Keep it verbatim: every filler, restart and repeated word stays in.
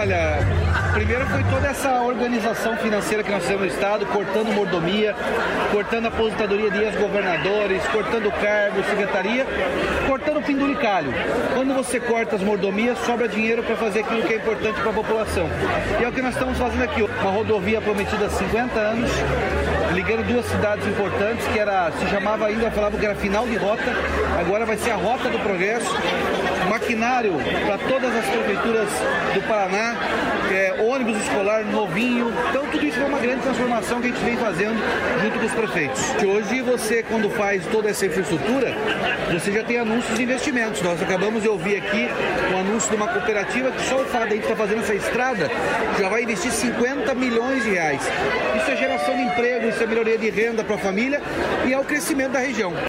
Olha, primeiro foi toda essa organização financeira que nós temos no Estado, cortando mordomia, cortando a aposentadoria de ex-governadores, cortando cargo, secretaria, cortando penduricalho. Quando você corta as mordomias, sobra dinheiro para fazer aquilo que é importante para a população. E é o que nós estamos fazendo aqui. Uma rodovia prometida há cinquenta anos, ligando duas cidades importantes, que era, se chamava ainda, falava que era final de rota, agora vai ser a Rota do Progresso. Maquinário para todas as prefeituras do Paraná, é, ônibus escolar novinho. Então tudo isso é uma grande transformação que a gente vem fazendo junto com os prefeitos. Hoje você, quando faz toda essa infraestrutura, você já tem anúncios de investimentos. Nós acabamos de ouvir aqui um anúncio de uma cooperativa que só o fato de a gente estar fazendo essa estrada já vai investir cinquenta milhões de reais. Isso é geração de emprego, isso é melhoria de renda para a família e é o crescimento da região.